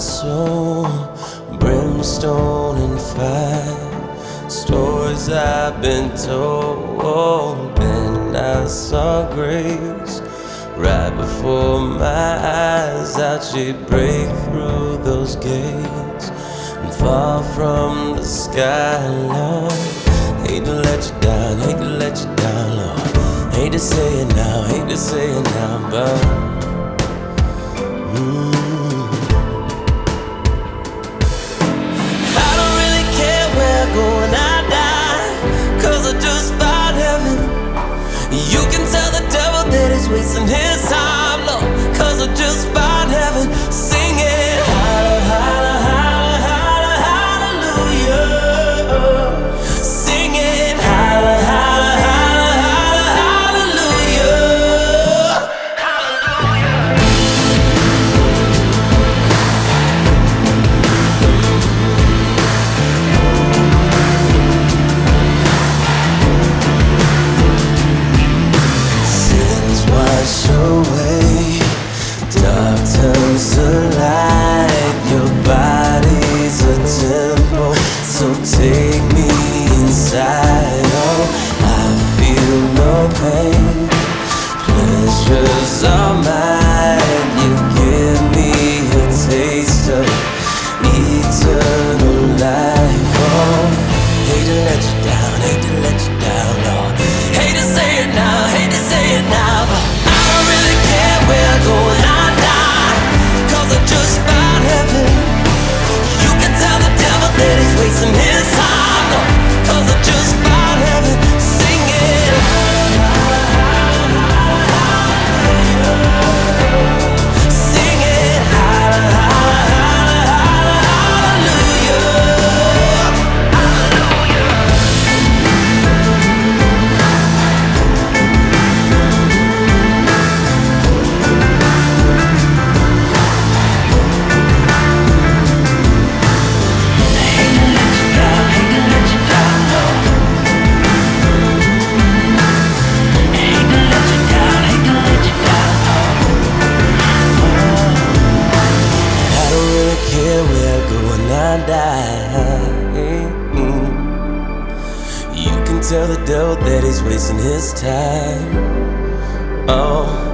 soul, brimstone and fire. Stories I've been told, and I saw grace right before my eyes. How'd she break through those gates and fall from the sky, Lord? Hate to let you down, hate to let you down, Lord. Hate to say it now, hate to say it now, but I don't really care where I go when I die, 'cause I just found heaven. You can tell the devil that he's wasting his time, Lord, 'cause I just found heaven. Sing it, holla, holla, holla, holla, hallelujah. Sing it, holla, holla, holla, holla, hallelujah. Sins wash away, dark turns to light. Your body's a temple, so take me inside. Oh, I feel no pain, pleasures are mine. You give me a taste of eternal life. Oh, hate to let you down, hate to let you down, Lord. Hate to say it now, hate to say it now, but I don't really care where I go when I die, 'cause I just found heaven. You can tell the devil that he's wasting his time, Lord, 'cause I just found heaven. Sing it, sing it, hallelujah. I don't really care where I go when I die. You can tell the devil that he's wasting his time. Oh.